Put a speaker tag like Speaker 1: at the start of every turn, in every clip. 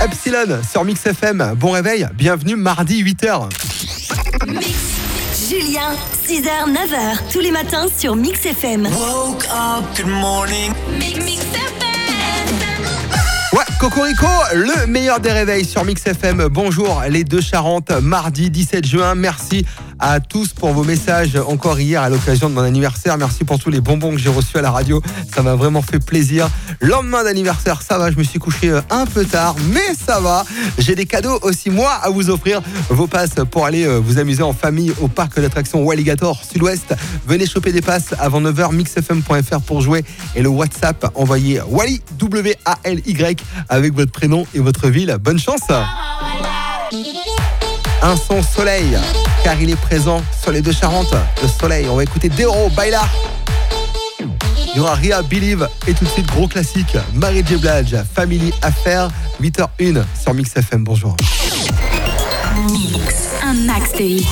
Speaker 1: Epsilon sur Mix FM. Bon réveil, bienvenue mardi 8h.
Speaker 2: Julien, 6h, 9h, tous les matins sur Mix FM.
Speaker 3: Woke up, good morning.
Speaker 2: Mix FM.
Speaker 1: Ouais, Cocorico, le meilleur des réveils sur Mix FM. Bonjour les deux Charentes, mardi 17 juin. Merci à tous pour vos messages encore hier à l'occasion de mon anniversaire. Merci pour tous les bonbons que j'ai reçus à la radio. Ça m'a vraiment fait plaisir. Lendemain d'anniversaire, ça va, je me suis couché un peu tard, mais ça va. J'ai des cadeaux aussi, moi, à vous offrir. Vos passes pour aller vous amuser en famille au parc d'attractions Walligator Sud-Ouest. Venez choper des passes avant 9h, mixfm.fr pour jouer. Et le WhatsApp, envoyez Wally, W-A-L-Y, avec votre prénom et votre ville. Bonne chance. Un son soleil, car il est présent sur les deux Charentes. Le soleil, on va écouter Deoro, Baila. Il y aura Ria, Believe, et tout de suite gros classique, Mary J. Blige, Family Affair, 8h01 sur Mix FM. Bonjour.
Speaker 2: Mix, un max de hits.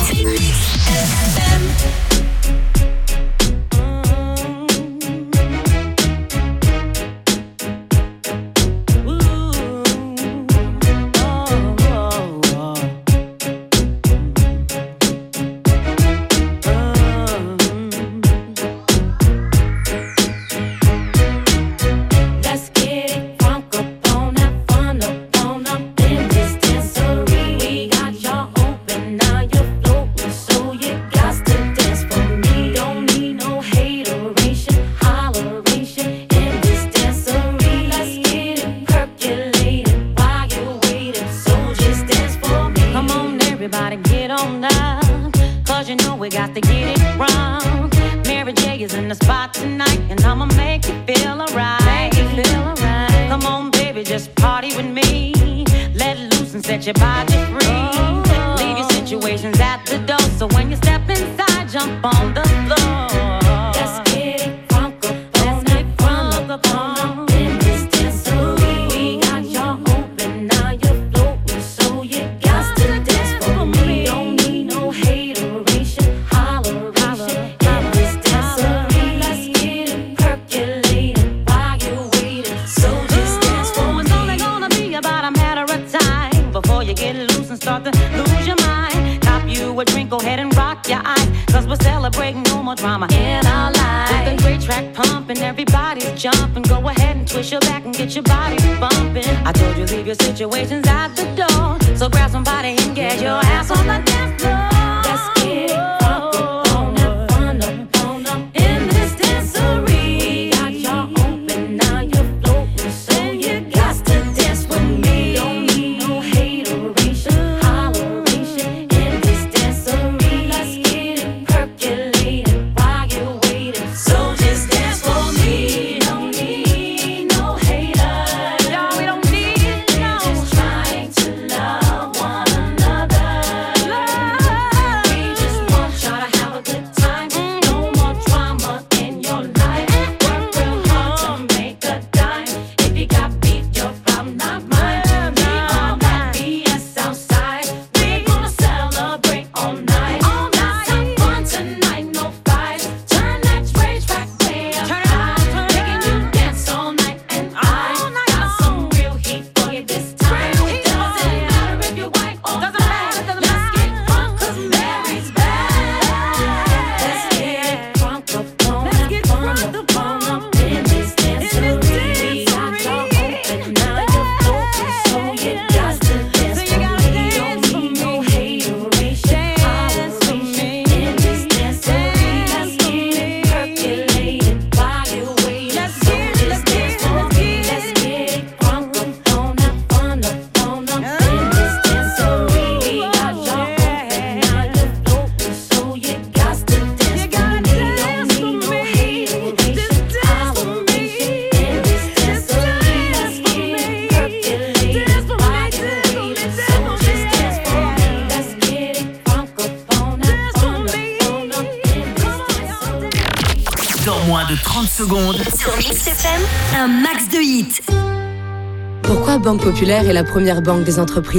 Speaker 4: de 30 secondes.
Speaker 2: Sur Mix FM, un max de hits.
Speaker 5: Pourquoi Banque Populaire est la première banque des entreprises ?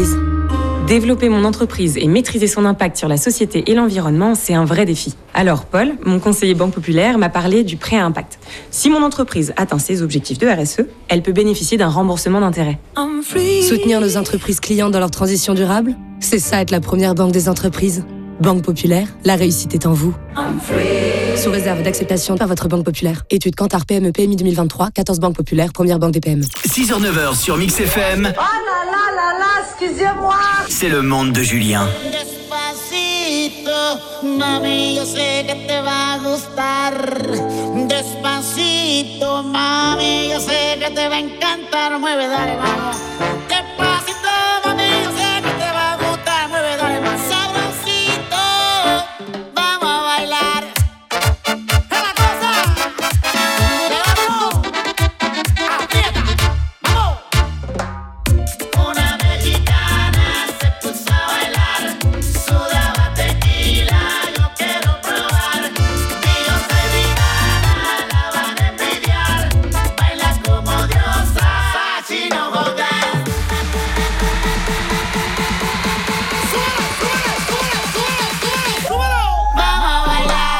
Speaker 4: Développer mon entreprise et maîtriser son impact sur la société et l'environnement, c'est un vrai défi. Alors Paul, mon conseiller Banque Populaire, m'a parlé du prêt à impact. Si mon entreprise atteint ses objectifs de RSE, elle peut bénéficier d'un remboursement d'intérêts.
Speaker 5: Soutenir nos entreprises clientes dans leur transition durable, c'est ça être la première banque des entreprises. Banque Populaire, la réussite est en vous. Sous réserve d'acceptation par votre Banque Populaire. Étude Kantar PME PMI 2023, 14 banques populaires, première banque des PME.
Speaker 3: 6h-9h sur Mix FM.
Speaker 6: Oh là là, excusez-moi.
Speaker 3: C'est le monde de Julien.
Speaker 7: Despacito, mami, yo sé que te va a gustar. Despacito, mami, yo sé que te va a encantar. Mueve, dale, vamos. Despacito, mami, yo sé que te va a gustar. Mueve, dale, más sabrosito. Vamos a bailar. ¡Es la cosa! ¡Levantó! ¡Aprieta! ¡Vamos! Una mexicana se puso a bailar. Sudaba tequila, yo quiero probar. Y yo soy vegana, la van a envidiar. Baila como diosa, sin no jugar. ¡Súbelo! Vamos a bailar.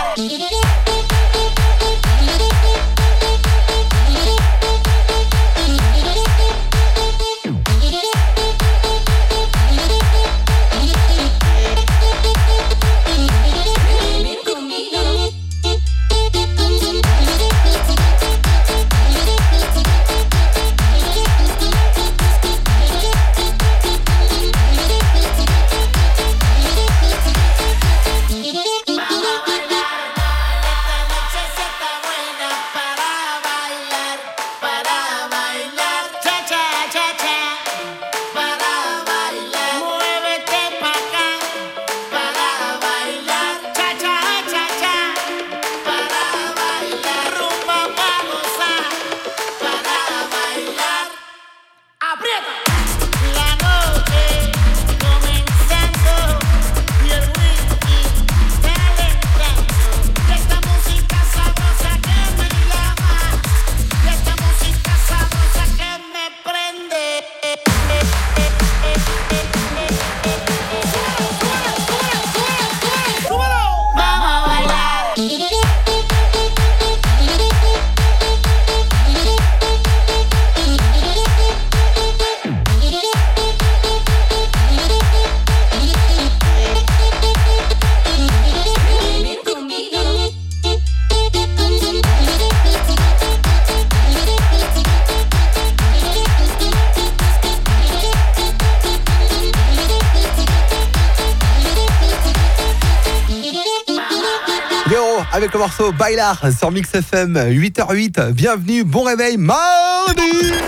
Speaker 1: Avec le morceau Bailar sur Mix FM, 8h08. Bienvenue, bon réveil, mardi.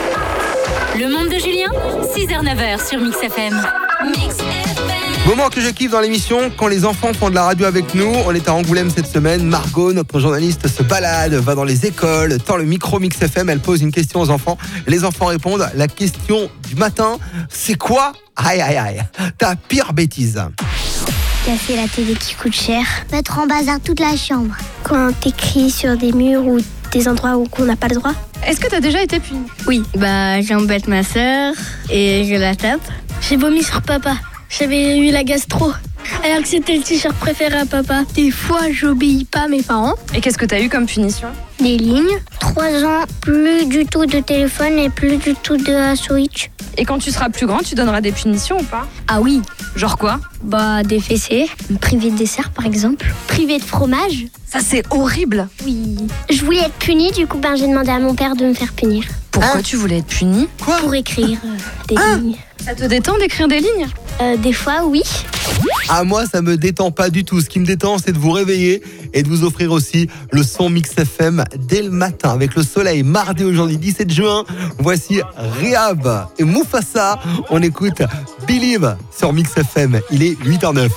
Speaker 2: Le monde de Julien, 6h-9h sur Mix FM. Mix FM.
Speaker 1: Moment que je kiffe dans l'émission, quand les enfants font de la radio avec nous. On est à Angoulême cette semaine. Margot, notre journaliste, se balade, va dans les écoles, tend le micro Mix FM. Elle pose une question aux enfants. Les enfants répondent. La question du matin, c'est quoi, aïe aïe aïe, ta pire bêtise?
Speaker 8: Casser la télé qui coûte cher. Mettre en bazar toute la chambre. Quand t'écris sur des murs ou des endroits où on n'a pas le droit.
Speaker 9: Est-ce que t'as déjà été puni?
Speaker 8: Oui, j'embête ma sœur et je la tape. J'ai vomi sur papa. J'avais eu la gastro. Alors que c'était le t-shirt préféré à papa. Des fois, j'obéis pas à mes parents.
Speaker 9: Et qu'est-ce que t'as eu comme punition?
Speaker 8: Des lignes. 3 ans, plus du tout de téléphone et plus du tout de Switch.
Speaker 9: Et quand tu seras plus grand, tu donneras des punitions ou pas?
Speaker 8: Ah oui.
Speaker 9: Genre quoi?
Speaker 8: Des fessées. Privé de dessert, par exemple. Privé de fromage.
Speaker 9: Ça, c'est horrible.
Speaker 8: Oui. Je voulais être punie, du coup, j'ai demandé à mon père de me faire punir.
Speaker 9: Pourquoi tu voulais être punie?
Speaker 1: Quoi?
Speaker 8: Pour écrire des lignes.
Speaker 9: Ça te détend d'écrire des lignes?
Speaker 8: Des fois, oui.
Speaker 1: Ah, moi, ça me détend pas du tout. Ce qui me détend, c'est de vous réveiller et de vous offrir aussi le son Mix FM dès le matin avec le soleil. Mardi aujourd'hui, 17 juin. Voici Rehab et Mufasa. On écoute Believe sur Mix FM. Il est 8h09.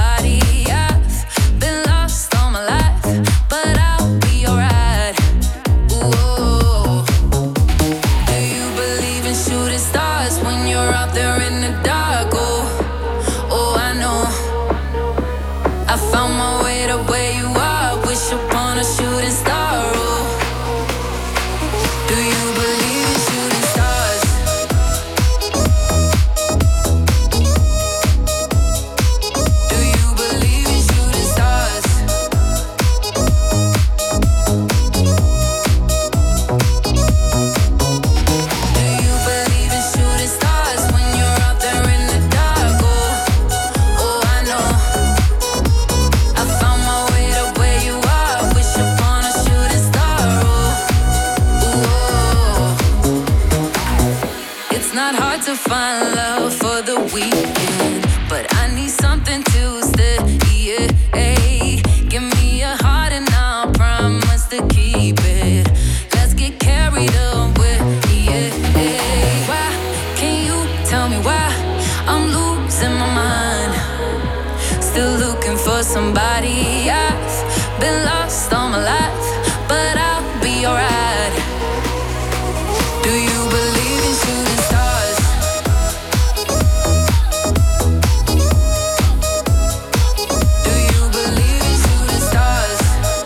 Speaker 10: Somebody, I've been lost all my life, but I'll be alright. upon a shooting star. Oh, do you believe in shooting stars? Do you believe in shooting stars? Do you believe in shooting stars when you're out there in the dark? Oh, I know. I found my way to where you are. Wish upon a shooting star. It's not hard to find love for the weekend, but I need something to stay. Yeah, hey. Give me a heart and I'll promise to keep it. Let's get carried away. Yeah, hey. Why can you tell me why I'm losing my mind? Still looking for somebody. I've been lost all my life, but I'll be alright. Do you believe in shooting stars? Do you believe in shooting stars?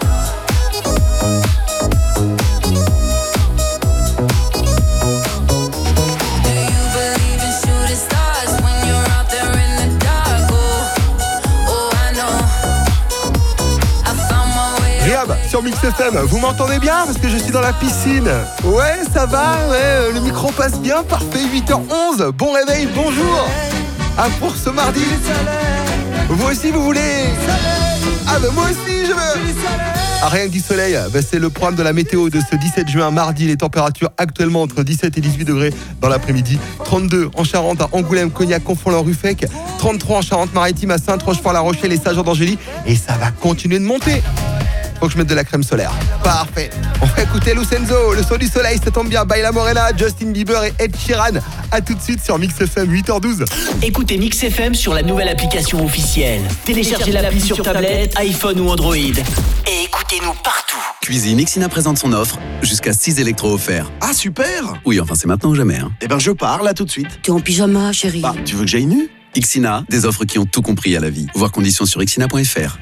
Speaker 10: Do you believe in shooting stars when you're out there in the dark? Oh, I know. I found my way.
Speaker 1: Riab sur Mix FM, vous m'entendez bien parce que je suis dans la piscine. Ouais, ça va, ouais, le micro passe bien, parfait, 8h11, bon réveil, bonjour. Ah, pour ce mardi, vous aussi vous voulez? Ah bah moi aussi je veux. Ah, rien que du soleil, bah, c'est le programme de la météo de ce 17 juin, mardi. Les températures actuellement entre 17 et 18 degrés dans l'après-midi. 32 en Charente, à Angoulême, Cognac, Conflans-la-Ruffec. 33 en Charente-Maritime, à Sainte-Roche-Fort-la-Rochelle et les Saint-Jean-d'Angély. Et ça va continuer de monter. Faut que je mette de la crème solaire. Parfait. On va écouter Lucenzo, le son du soleil, ça tombe bien. Baila Morena, Justin Bieber et Ed Sheeran. A tout de suite sur Mix FM, 8h12.
Speaker 3: Écoutez Mix FM sur la nouvelle application officielle. Téléchargez l'appli sur tablette, iPhone ou Android. Et écoutez-nous partout.
Speaker 11: Cuisine, Ixina présente son offre. Jusqu'à 6 électros offerts.
Speaker 12: Ah, super!
Speaker 11: Oui, enfin, c'est maintenant ou jamais. Hein.
Speaker 12: Eh ben, je pars là tout de suite.
Speaker 5: T'es en pyjama, chérie.
Speaker 12: Bah, tu veux que j'aille nu?
Speaker 11: Ixina, des offres qui ont tout compris à la vie. Voir conditions sur ixina.fr.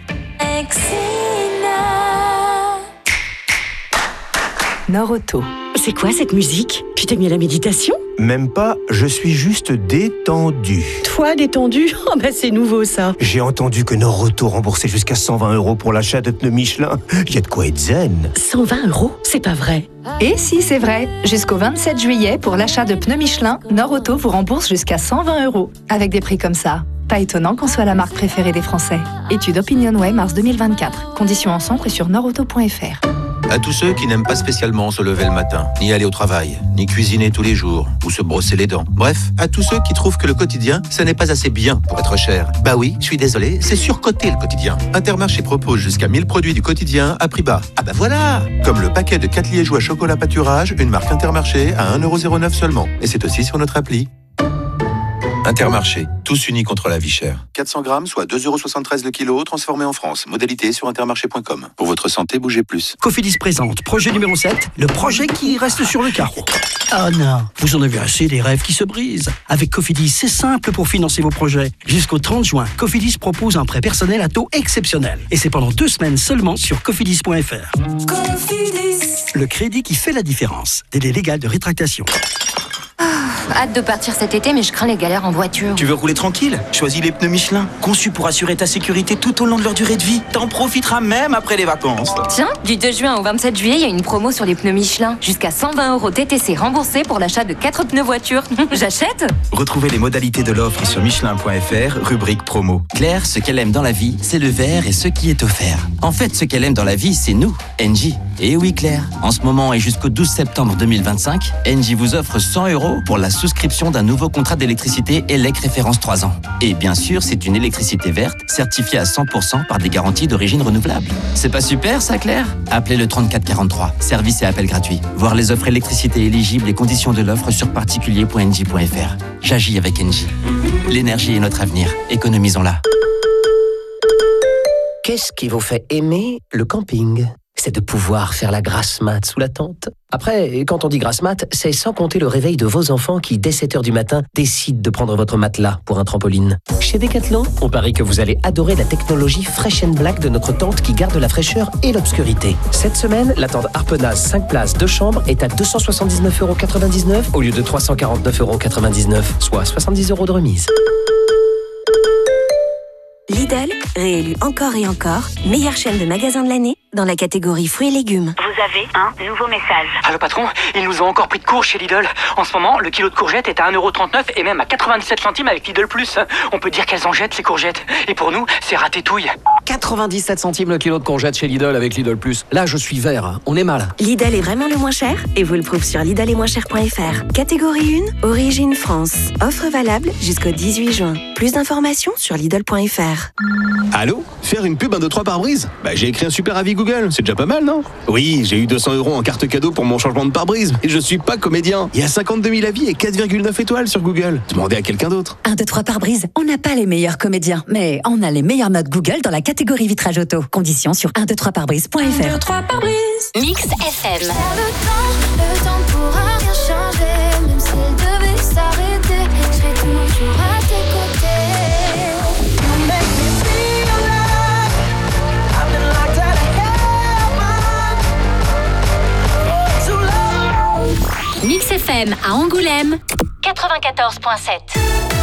Speaker 13: Nord-Auto. C'est quoi cette musique? Tu t'es mis à la méditation?
Speaker 14: Même pas, je suis juste détendu.
Speaker 13: Toi, détendu? Oh bah c'est nouveau ça.
Speaker 14: J'ai entendu que Nord-Auto remboursait jusqu'à 120 € pour l'achat de pneus Michelin. Il y a de quoi être zen.
Speaker 13: 120 €? C'est pas vrai.
Speaker 9: Et si, c'est vrai. Jusqu'au 27 juillet, pour l'achat de pneus Michelin, Nord-Auto vous rembourse jusqu'à 120 €. Avec des prix comme ça. Pas étonnant qu'on soit la marque préférée des Français. Étude OpinionWay, mars 2024. Conditions en centre et sur nordauto.fr.
Speaker 15: À tous ceux qui n'aiment pas spécialement se lever le matin, ni aller au travail, ni cuisiner tous les jours, ou se brosser les dents. Bref, à tous ceux qui trouvent que le quotidien, ça n'est pas assez bien pour être cher. Bah oui, je suis désolé, c'est surcoté le quotidien. Intermarché propose jusqu'à 1000 produits du quotidien à prix bas. Ah bah voilà! Comme le paquet de 4 liégeois chocolat pâturage, une marque Intermarché à 1,09 € seulement. Et c'est aussi sur notre appli. Intermarché, tous unis contre la vie chère. 400 grammes, soit 2,73 € le kilo, transformé en France. Modalité sur intermarché.com. Pour votre santé, bougez plus.
Speaker 16: Cofidis présente, projet numéro 7, le projet qui reste sur le carreau. Oh non, vous en avez assez des rêves qui se brisent. Avec Cofidis, c'est simple pour financer vos projets. Jusqu'au 30 juin, Cofidis propose un prêt personnel à taux exceptionnel. Et c'est pendant 2 semaines seulement sur cofidis.fr. Cofidis. Le crédit qui fait la différence. Délai légal de rétractation.
Speaker 17: Hâte de partir cet été, mais je crains les galères en voiture.
Speaker 18: Tu veux rouler tranquille? Choisis les pneus Michelin, conçus pour assurer ta sécurité tout au long de leur durée de vie. T'en profiteras même après les vacances.
Speaker 17: Tiens, du 2 juin au 27 juillet, il y a une promo sur les pneus Michelin. Jusqu'à 120 € TTC remboursés pour l'achat de 4 pneus voiture. J'achète?
Speaker 18: Retrouvez les modalités de l'offre sur michelin.fr, rubrique promo.
Speaker 19: Claire, ce qu'elle aime dans la vie, c'est le verre et ce qui est offert. En fait, ce qu'elle aime dans la vie, c'est nous, Engie. Et oui, Claire, en ce moment et jusqu'au 12 septembre 2025, Engie vous offre 100 € pour la souscription d'un nouveau contrat d'électricité ELEC référence 3 ans. Et bien sûr, c'est une électricité verte, certifiée à 100% par des garanties d'origine renouvelable. C'est pas super ça, Claire? Appelez le 3443, service et appel gratuit. Voir les offres électricité éligibles et conditions de l'offre sur particulier.engie.fr. J'agis avec Engie. L'énergie est notre avenir, économisons-la.
Speaker 20: Qu'est-ce qui vous fait aimer le camping ? c'est de pouvoir faire la grasse mat sous la tente. Après, quand on dit grasse mat, c'est sans compter le réveil de vos enfants qui, dès 7h du matin, décident de prendre votre matelas pour un trampoline. Chez Decathlon, on parie que vous allez adorer la technologie Fresh & Black de notre tente qui garde la fraîcheur et l'obscurité. Cette semaine, la tente Harpenaz 5 places 2 chambres est à 279,99 € au lieu de 349,99 €, soit 70 € de remise.
Speaker 21: Lidl, réélu encore et encore, meilleure chaîne de magasins de l'année dans la catégorie fruits et légumes.
Speaker 22: Vous avez un nouveau message.
Speaker 23: Allô patron, ils nous ont encore pris de court chez Lidl. En ce moment, le kilo de courgettes est à 1,39 € et même à 97 centimes avec Lidl Plus. On peut dire qu'elles en jettent les courgettes. Et pour nous, c'est ratétouille.
Speaker 24: 97 centimes le kilo de courgettes chez Lidl avec Lidl Plus. Là, je suis vert. On est mal.
Speaker 21: Lidl est vraiment le moins cher et vous le prouve sur lidletmoinschers.fr. Catégorie 1, origine France. Offre valable jusqu'au 18 juin. Plus d'informations sur lidl.fr.
Speaker 12: Allô? Faire une pub 1, 2, 3 pare-brise? J'ai écrit un super avis Google, c'est déjà pas mal, non? Oui, j'ai eu 200 € en carte cadeau pour mon changement de pare-brise, et je suis pas comédien. Il y a 52 000 avis et 4,9 étoiles sur Google. Demandez à quelqu'un d'autre.
Speaker 25: 1, 2, 3 pare-brise, on n'a pas les meilleurs comédiens, mais on a les meilleures notes Google dans la catégorie vitrage auto. Conditions sur 123pare-brise.fr.
Speaker 2: 1, 2, 3 pare-brise. Mix FM.
Speaker 7: Le temps pourra rien changer, même s'il devait s'arrêter, je serai toujours à tes côtés.
Speaker 2: Mix FM à Angoulême, 94.7.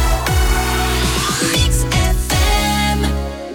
Speaker 7: Mix FM.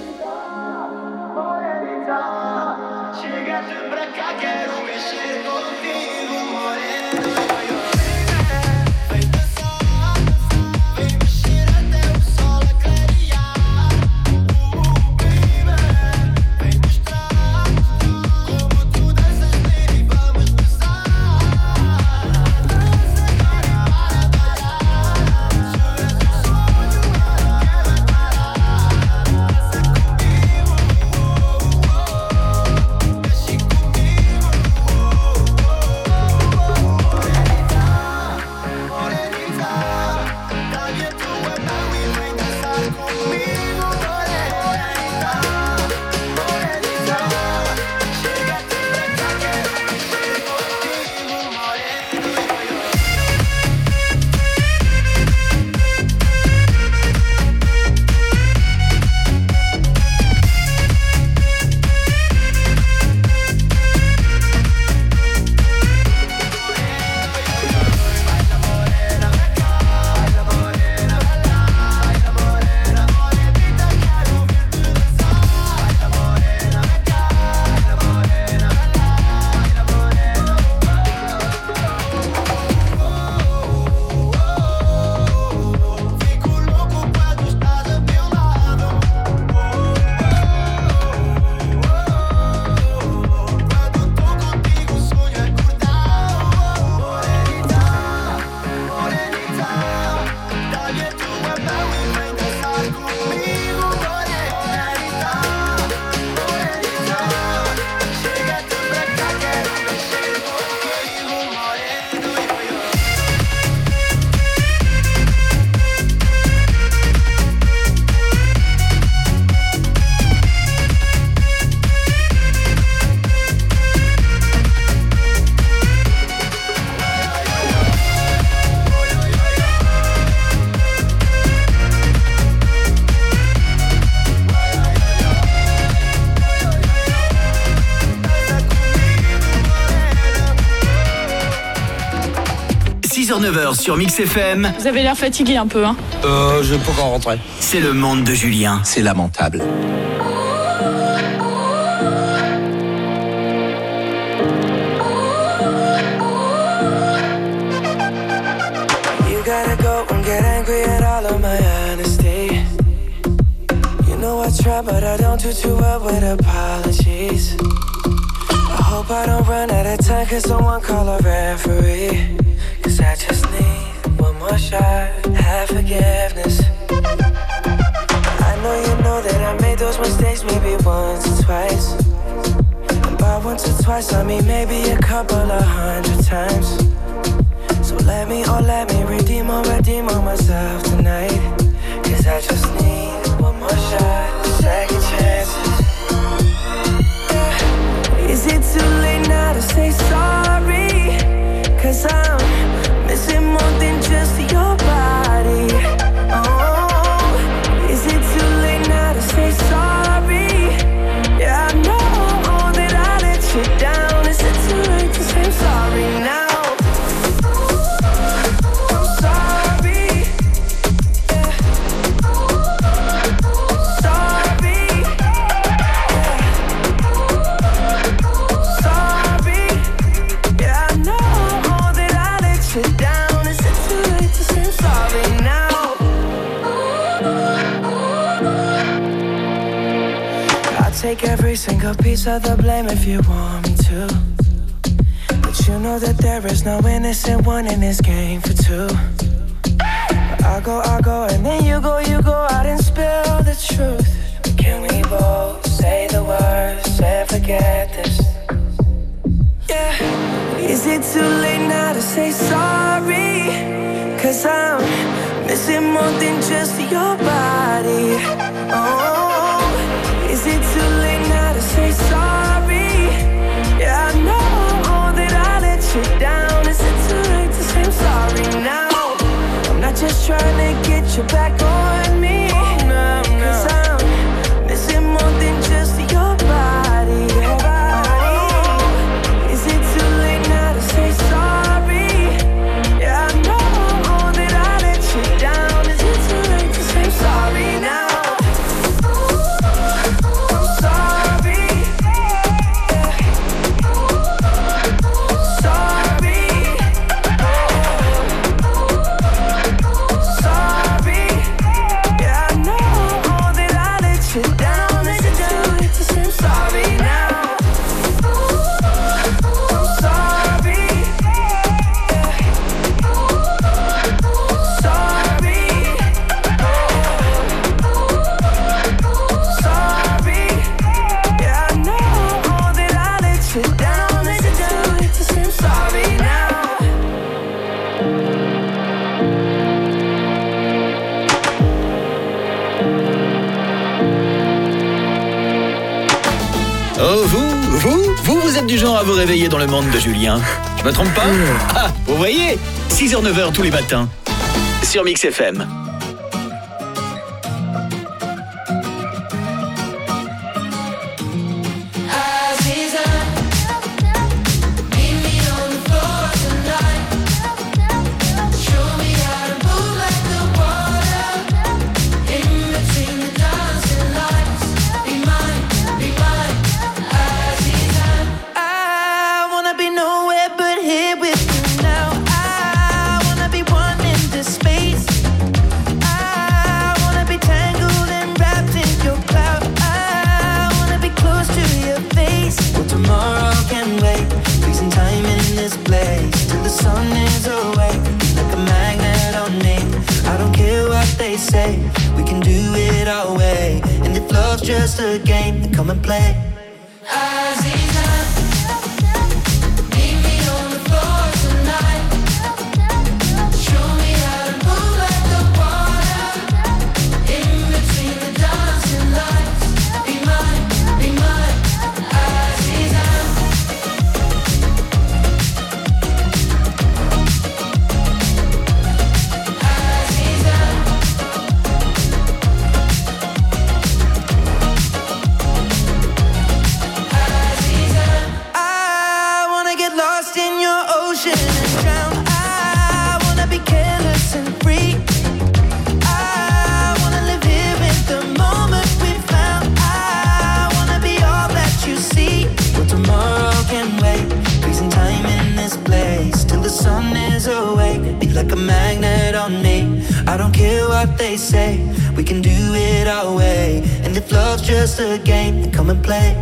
Speaker 3: Sur Mix FM.
Speaker 26: Vous avez l'air fatigué un peu, hein?
Speaker 3: Je peux pas rentrer. C'est le monde de Julien. C'est lamentable.
Speaker 27: You gotta go and get angry at all of my honesty. You know I try, but I don't do too well with apologies. I hope I don't run out of time, cause someone call a referee. Cause I just need one more shot, have forgiveness. I know you know that I made those mistakes maybe once or twice. And by once or twice I mean maybe a couple of 100 times. So let me redeem on myself tonight. Cause I just need one more shot, second chances. Yeah. Is it too late now to say sorry? 'Cause I'm missing more than just your body. Oh, is it too late now to say sorry? Yeah, I know that I let you down. Is it too late to say sorry now? I'm sorry. Yeah. Sorry. Sorry. Yeah, I know that I let you down. Is it too late to say sorry now? I'll take every single piece of the blame if you want me to. But you know that there is no innocent one in this game for two. But I go, and then you go out and spill the truth. Can we both say the words and forget this? Yeah. Is it too late now to say sorry? 'Cause I'm missing more than just your body. Oh, is it too late now to say sorry? Yeah, I know that I let you down. Is it too late to say I'm sorry now? I'm not just trying to get you back on me. No, 'cause I'm missing more than just your body. Oh, is it too late now to say sorry? Yeah, I know that I let you down. Is it too late to say I'm sorry now? I'm sorry. Yeah. Sorry. Sorry. Yeah, I know that I let you down. Is it too late to say I'm sorry now? I'm sorry. Yeah. Sorry. Sorry. Yeah, I know that I let you down. Is it too late to say I'm sorry now?
Speaker 3: Oh, vous êtes du genre à vous réveiller dans le monde de Julien. Je me trompe pas? Ah, vous voyez, 6h, 9h tous les matins. Sur Mix FM.
Speaker 27: I wanna be nowhere but here with you now. I wanna be one in this space. I wanna be tangled and wrapped in your cloud. I wanna be close to your face. Well, tomorrow can wait. Freezing time in this place till the sun is awake. Like a magnet on me. I don't care what they say. We can do it our way. And if love's just a game, then come and play. I wanna get lost in your ocean and drown. I wanna be careless and free. I wanna live here in the moment we found. I wanna be all that you see. Well, tomorrow can wait. Freezing time in this place till the sun is awake. Be like a magnet on me. I don't care what they say. We can do it our way. And if love's just a game, then come and play.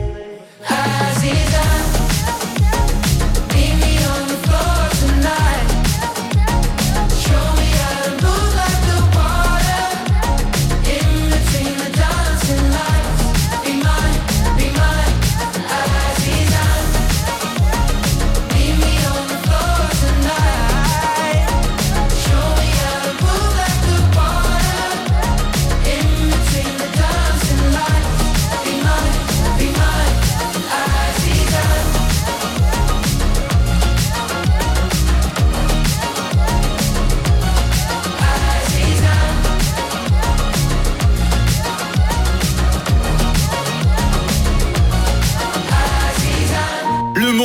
Speaker 27: Be mine, be mine, I see that.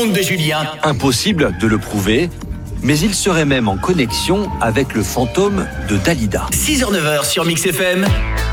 Speaker 3: monde de Julien.
Speaker 1: Impossible de le prouver, mais il serait même en connexion avec le fantôme de Dalida.
Speaker 3: 6h-9h sur Mix FM.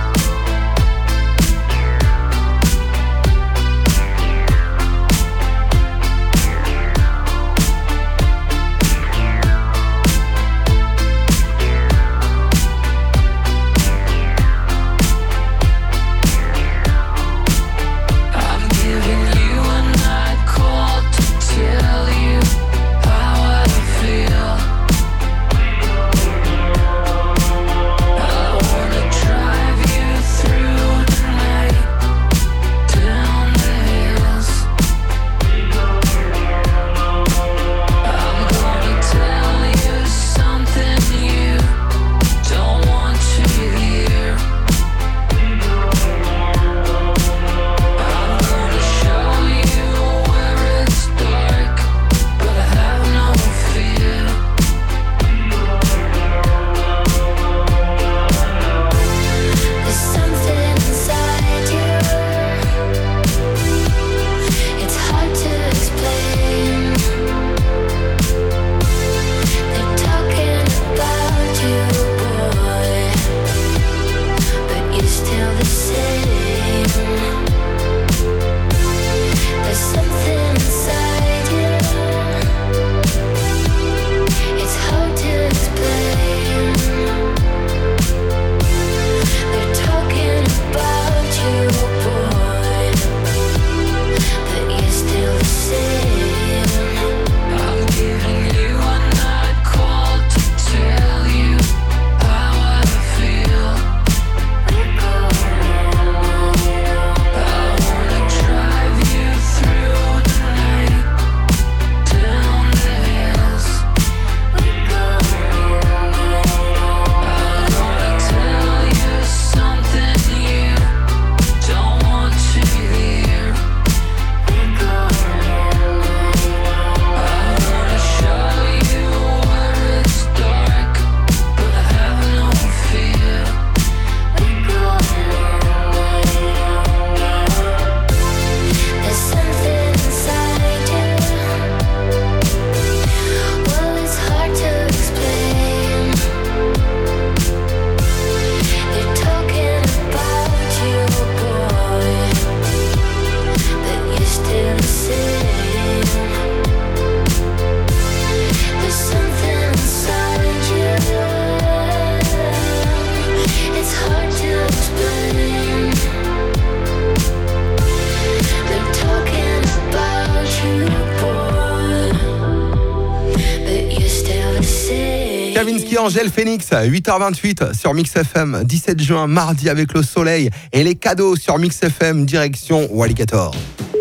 Speaker 4: Kavinsky, Angèle Phoenix, 8h28 sur Mix FM, 17 juin, mardi avec le soleil et les cadeaux sur Mix FM, direction Walligator.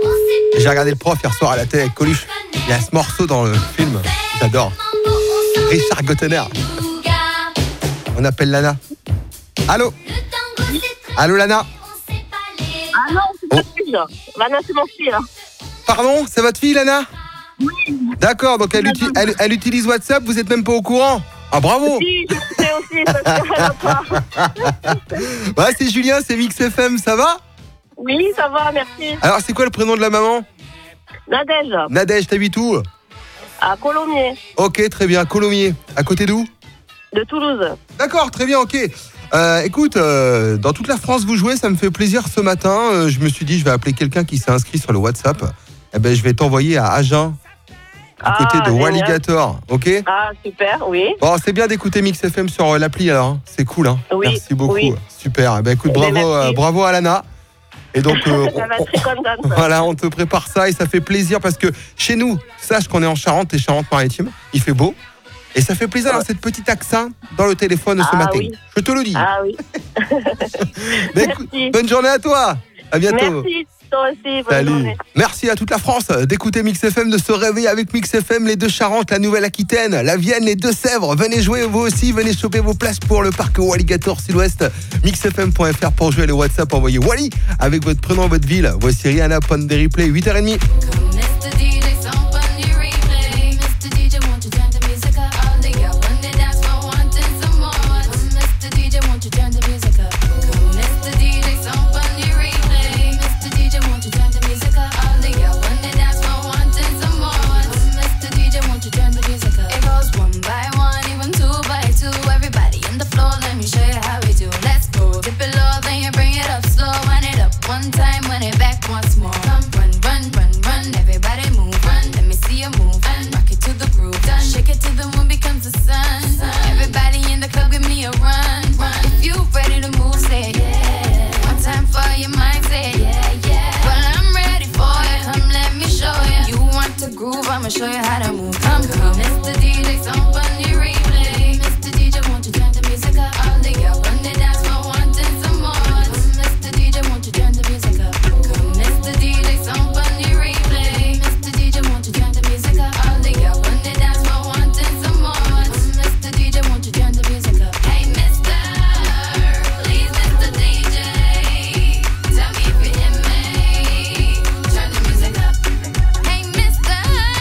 Speaker 4: J'ai regardé le prof hier soir à la télé avec Coluche. Il y a ce morceau dans le film, j'adore. Richard Gottener. On appelle Lana. Allô? Allô Lana?
Speaker 5: Ah non, c'est ma fille. Lana, c'est mon fille.
Speaker 4: Pardon, c'est votre fille Lana?
Speaker 5: Oui.
Speaker 4: D'accord, donc elle utilise WhatsApp, vous êtes même pas au courant? Ah bravo.
Speaker 5: Si, je sais aussi, parce qu'elle a pas.
Speaker 4: Ouais, c'est Julien, c'est Mix FM, ça va?
Speaker 5: Oui, ça va, merci.
Speaker 4: Alors, c'est quoi le prénom de la maman?
Speaker 5: Nadège.
Speaker 4: Nadège, t'habites où?
Speaker 5: À Colomiers.
Speaker 4: Ok, très bien, Colomiers. À côté d'où?
Speaker 5: De Toulouse.
Speaker 4: D'accord, très bien, ok. Écoute, dans toute la France, vous jouez, ça me fait plaisir ce matin. Je me suis dit, je vais appeler quelqu'un qui s'est inscrit sur le WhatsApp. Eh ben, je vais t'envoyer à Agen, à côté de
Speaker 5: génial.
Speaker 4: Walligator, ok?
Speaker 5: Ah, super, oui.
Speaker 4: Bon, c'est bien d'écouter Mix FM sur l'appli alors, hein. C'est cool, hein.
Speaker 5: Oui,
Speaker 4: merci beaucoup,
Speaker 5: oui.
Speaker 4: Super. Eh ben, écoute,
Speaker 5: Eh ben, merci.
Speaker 4: bravo à Lana. Et donc,
Speaker 5: Ça va être très contente.
Speaker 4: voilà, on te prépare ça et ça fait plaisir parce que chez nous, sache qu'on est en Charente et Charente-Maritime, il fait beau. Et ça fait plaisir d'avoir cette petite accent dans le téléphone ce matin.
Speaker 5: Oui.
Speaker 4: Je te le dis.
Speaker 5: Ah oui.
Speaker 4: Mais écoute, bonne journée à toi. À bientôt.
Speaker 5: Merci, toi aussi. Bonne
Speaker 4: Salut.
Speaker 5: journée.
Speaker 4: Merci à toute la France d'écouter Mix FM, de se réveiller avec Mix FM, les deux Charentes, la Nouvelle-Aquitaine, la Vienne, les Deux-Sèvres. Venez jouer vous aussi, venez choper vos places pour le parc Walligator Sud-Ouest. Mixfm.fr pour jouer le WhatsApp, envoyez Wally avec votre prénom, votre ville. Voici Rihanna, Pon des replays, 8h30.
Speaker 6: groove, I'ma show you how to move. Come, Mr. DJ, somebody replay. Mr. DJ, won't you turn the music up? All the girls on the dance floor wanting some more. Mr. DJ, won't you turn the music up? Come, Mr. DJ, somebody replay. Mr. DJ, won't you turn the music up? All the girls on the dance floor wanting some more. Mr. DJ, won't you turn the music up? Hey, Mr. Please, Mr. DJ, tell me if you hear me. Turn the music up. Hey, Mr.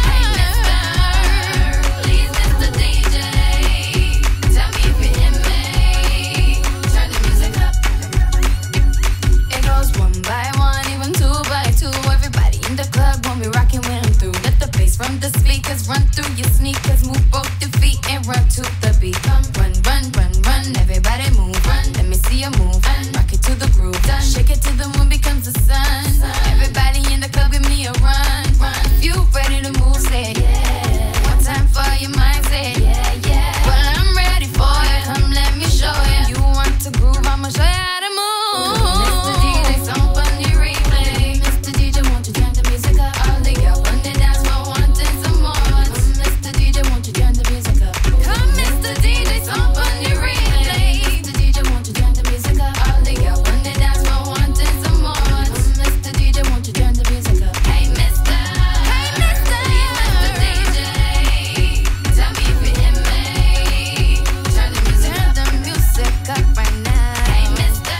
Speaker 6: Please, Mr. DJ, tell me if you hear me. Turn the music up. It goes one by one, even two by two. Everybody in the club when we rockin' when I'm through. Let the bass from the speakers run through your sneakers. Move both your feet and run to the beat. Come, run, run, run, run. Everybody move, run. Let me see you move. Rock it to the groove. Shake it till the moon becomes the sun. Everybody in the club, give me a run. If you ready to move, say yeah. One time for your mind, say yeah, yeah. Well, I'm ready for it. Come, let me show you. You want to groove, I'ma show you how to move. Mr. DJ, somebody replay. Mr. DJ, won't you turn the music up? All the girls on the dance floor wanting some more. Mr. DJ, won't you turn the music up? Come, Mr. DJ, somebody replay. Mr. DJ, won't you turn the music up? All the girls on the dance floor wanting some more. Mr. DJ, won't you turn the music up? Hey, Mr. DJ, tell me if you hear me. Turn the music up right now. Hey, Mr.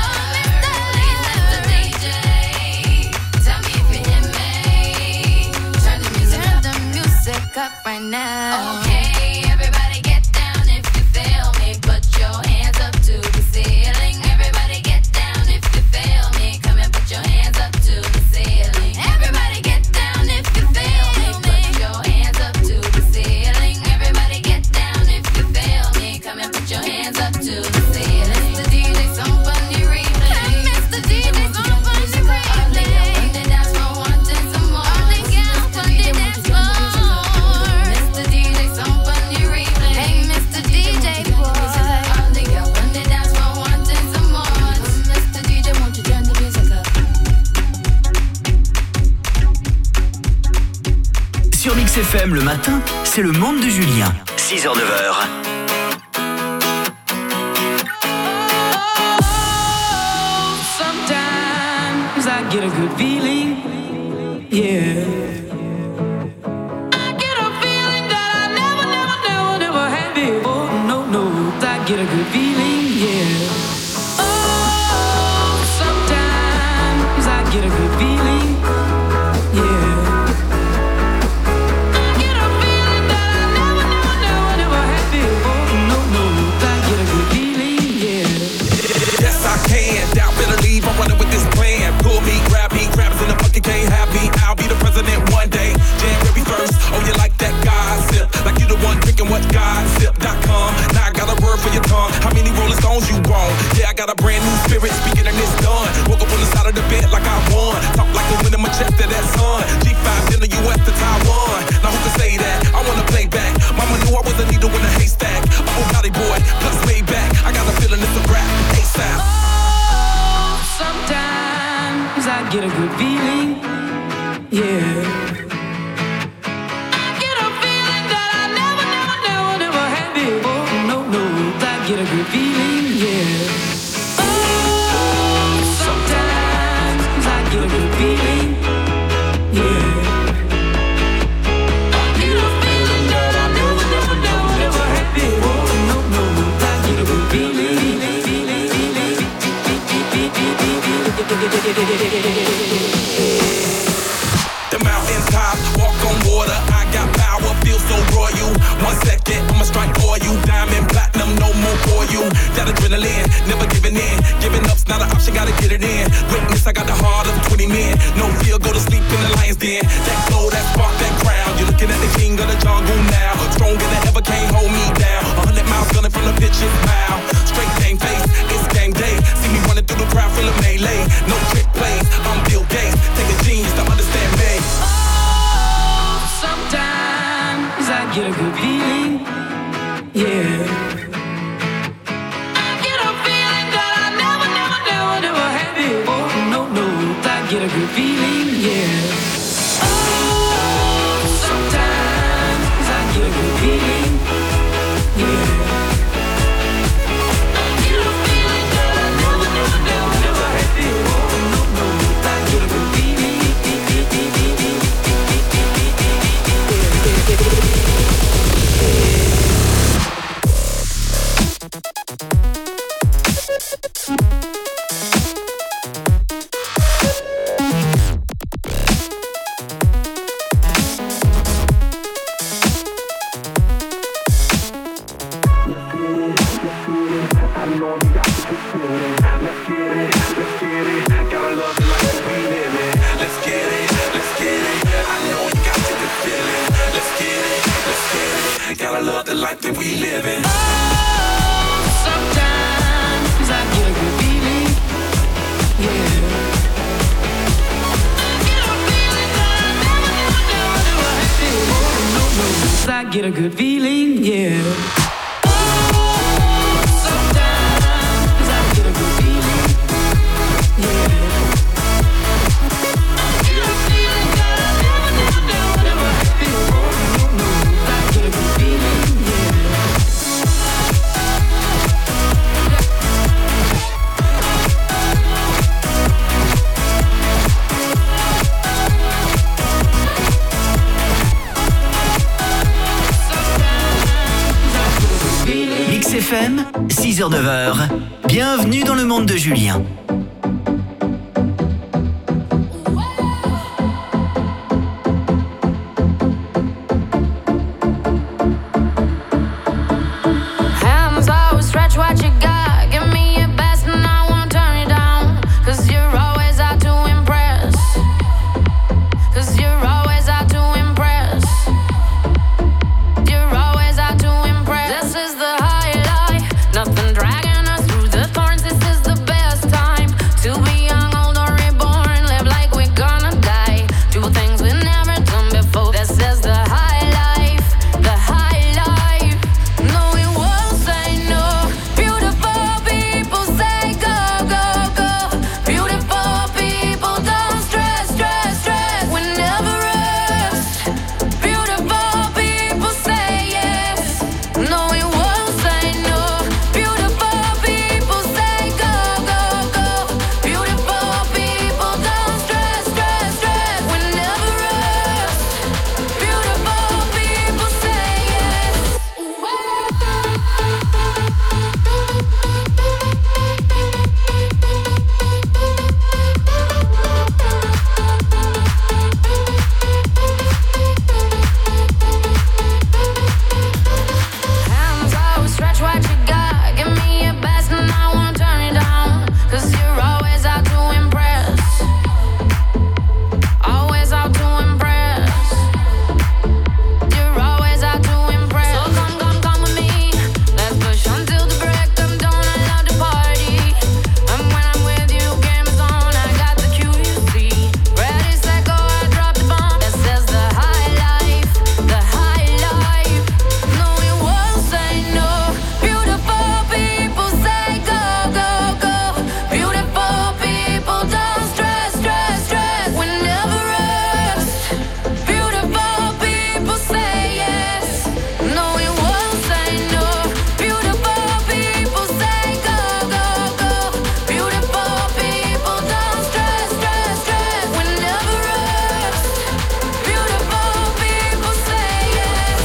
Speaker 6: DJ, tell me if you hear me. Turn the music up right now. Okay, everybody get down if you feel me. Put your hands up to the ceiling. Everybody get down if you feel me. Come and put your hands up to the ceiling. Everybody get down if you feel me. Put your hands up to the ceiling. Everybody get down if you feel me. Come and put your hands up to the ceiling. Mr. DJ, somebody replay. Mr. DJ, somebody replay. All the dance floor wanting some more. All the girls on the dance floor. Mr. DJ, somebody replay. Hey, Mr. DJ, boy. All the girls on the dance floor wanting some more. Mr. DJ, won't you turn the music up?
Speaker 3: Sur Mix FM le matin, c'est le monde de Julien. 6h-9h.
Speaker 6: Sometimes I get a good feeling, yeah. I get a feeling that I never had before. No, I get a good feeling, yeah. Oh, sometimes I get a good feeling, yeah. I get a feeling that I never had before. No, I get a good feeling, yeah.
Speaker 8: Yes, I can. Doubt, better leave. I'm running with this plan. Pull me, grab us in the bucket, can't have me. I'll be the president one day. January 1st. Oh, you like that gossip? Like you the one drinking what gossip.com. Now I got a word for your tongue. How many Rolling Stones you want? Yeah, I got a brand new spirit speaking and it's done. Woke up on the side of the bed like I won. Talk like the wind in my chest to that sun. G5 in the US to Taiwan. Now who can say that? I wanna play back. Mama knew I was a needle in a haystack. Oh, Gotti boy, plus Maybach. I got a feeling it's a rap. ASAP.
Speaker 6: Sometimes I get a good feeling, yeah. I get a feeling that I never had before. No, I get a good feeling, yeah. Oh, sometimes I get a good feeling, yeah. I get a feeling that I never had before. No, I get a good feeling.
Speaker 8: The mountaintop, walk on water. I got power, feel so royal. 1 second, I'ma strike for you. Diamond, platinum, no more for you. That adrenaline, never giving in. Giving up's not an option, gotta get it in. Witness, I got the heart of 20 men. No fear, go to sleep in the lion's den. That glow, that spark, that crown. You're looking at the king of the jungle now. Stronger than ever, can't hold me down. 100 miles gunning from the pitch's mouth. Straight game face, it's game day. See me running through the crowd full of melee. No trick plays, I'm Bill Gates. Take a genius to understand me.
Speaker 6: Oh, sometimes I get a good feeling, yeah. I get a feeling that I never had before. No, I get a good feeling, yeah. Oh,
Speaker 8: life that we live in.
Speaker 7: Sometimes I get a good feeling, yeah. I get a good feeling, yeah. Sometimes I get a good feeling, yeah. I get a feeling that I never had before. I get a good feeling, yeah.
Speaker 9: Mix FM, 6h-9h. Bienvenue dans le monde de Julien.
Speaker 6: Hands always stretch what you got. Give me your best and I won't turn you down. 'Cause you're always out to impress. 'Cause you're always out to impress. You're always out to impress. This is the highlight. Nothing dragging us through the thorns. This is the best time to be young, old or reborn. Live like we're gonna die. Do things we've never done before. This is the high life. The high life. No, we won't say no. Beautiful people say go, go, go. Beautiful people don't stress, stress, stress. We never rest. Beautiful people say yes. No, we won't say no. Beautiful people say go, go, go. Beautiful people don't stress, stress, stress. We never rest. Beautiful people say yes. Hands always stretch what you got. Give me your best and I won't turn you down. 'Cause you're always out to impress. Always out to impress. You're always out to impress. So come with me. Let's push until the break of dawn. I love to party. And when I'm with you, game is on. I got the cue, you see. Ready, set, go, I drop the bomb. This is the high life. The high life. No, we won't say no. Beautiful people say go, go, go. Beautiful people don't stress, stress, stress. We never rest. Beautiful people say yes. No, we won't say no. Beautiful people say go, go, go. Beautiful people don't stress, stress, stress. We never rest. Beautiful people say yes.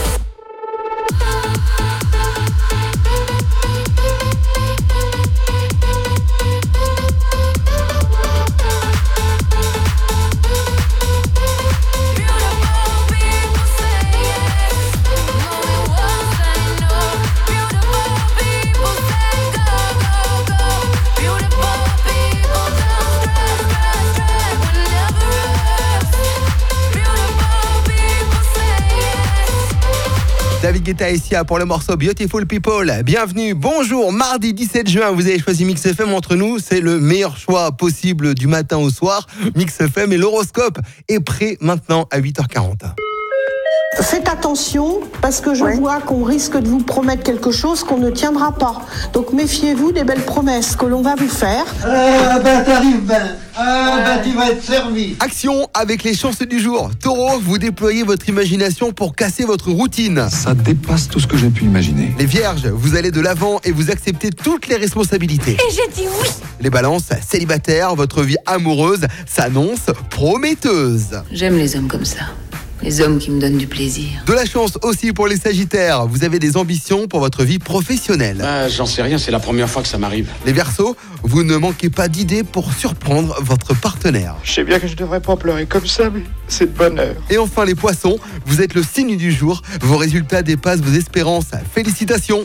Speaker 4: David Guetta est ici pour le morceau Beautiful People. Bienvenue, bonjour, mardi 17 juin, vous avez choisi Mix FM entre nous, c'est le meilleur choix possible du matin au soir. Mix FM et l'horoscope est prêt maintenant à 8h40.
Speaker 10: Faites attention parce que je vois qu'on risque de vous promettre quelque chose qu'on ne tiendra pas. Donc méfiez-vous des belles promesses que l'on va vous faire.
Speaker 11: T'arrives ben. Tu vas être servi.
Speaker 4: Action avec les chances du jour. Taureau, vous déployez votre imagination pour casser votre routine.
Speaker 13: Ça dépasse tout ce que j'ai pu imaginer.
Speaker 4: Les vierges, vous allez de l'avant et vous acceptez toutes les responsabilités.
Speaker 17: Et j'ai dit oui.
Speaker 4: Les balances, célibataires, votre vie amoureuse s'annonce prometteuse.
Speaker 14: J'aime les hommes comme ça. Les hommes qui me donnent du plaisir.
Speaker 4: De la chance aussi pour les sagittaires. Vous avez des ambitions pour votre vie professionnelle.
Speaker 15: J'en sais rien, c'est la première fois que ça m'arrive.
Speaker 4: Les Verseaux, vous ne manquez pas d'idées pour surprendre votre partenaire.
Speaker 15: Je sais bien que je devrais pas pleurer comme ça, mais c'est de bonheur.
Speaker 4: Et enfin les Poissons, vous êtes le signe du jour. Vos résultats dépassent vos espérances. Félicitations.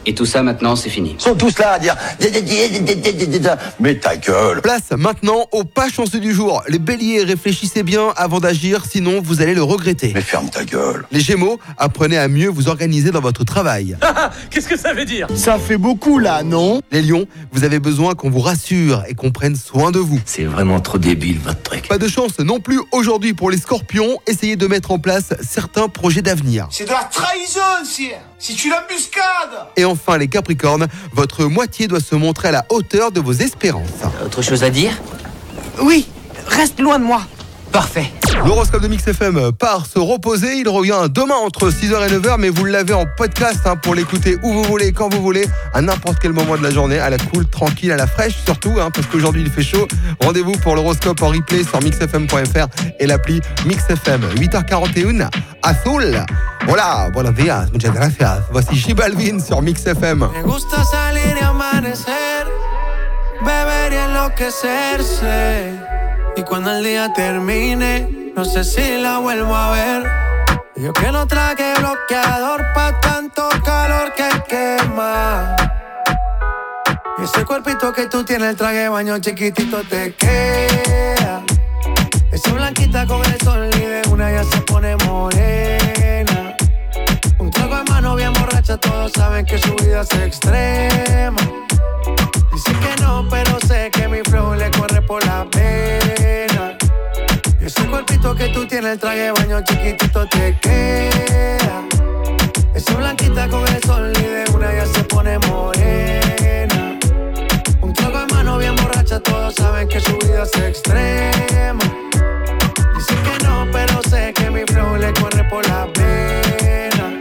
Speaker 16: Et tout ça, maintenant, c'est fini.
Speaker 18: Ils sont tous là à dire mais ta gueule.
Speaker 4: Place maintenant au pas chanceux du jour. Les béliers, réfléchissez bien avant d'agir, sinon vous allez le regretter.
Speaker 18: Mais ferme ta gueule.
Speaker 4: Les gémeaux, apprenez à mieux vous organiser dans votre travail.
Speaker 19: Qu'est-ce que ça veut dire?
Speaker 4: Ça fait beaucoup là, non? Les lions, vous avez besoin qu'on vous rassure et qu'on prenne soin de vous.
Speaker 18: C'est vraiment trop débile votre truc.
Speaker 4: Pas de chance non plus aujourd'hui pour les scorpions. Essayez de mettre en place certains projets d'avenir.
Speaker 11: C'est de la trahison, si tu l'embuscades.
Speaker 4: Et enfin les capricornes, votre moitié doit se montrer à la hauteur de vos espérances.
Speaker 16: Autre chose à dire?
Speaker 20: Oui, reste loin de moi.
Speaker 16: Parfait.
Speaker 4: L'horoscope de Mix FM part se reposer. Il revient demain entre 6h et 9h, mais vous l'avez en podcast pour l'écouter où vous voulez, quand vous voulez, à n'importe quel moment de la journée, à la cool, tranquille, à la fraîche surtout, parce qu'aujourd'hui il fait chaud. Rendez-vous pour l'horoscope en replay sur mixfm.fr et l'appli Mix FM. 8h41, Azul. Hola, buenos días, muchas gracias. Voici J Balvin sur Mix FM.
Speaker 27: Me gusta salir y amanecer, beber y enloquecerse. Y cuando el día termine, no sé si la vuelvo a ver. Yo que no traje bloqueador pa' tanto calor que quema. Y ese cuerpito que tú tienes, el traje de baño chiquitito te queda. Esa blanquita con el sol y de una ya se pone morena. Un trago en mano bien borracha, todos saben que su vida es extrema. Dice que no, pero sé que mi flow le corre por la pena. Y ese cuerpito que tú tienes, el traje de baño chiquitito te queda. Esa blanquita con el sol y de una ya se pone morena. Un trago en mano bien borracha, todos saben que su vida es extrema. Dice que no, pero sé que mi flow le corre por la pena.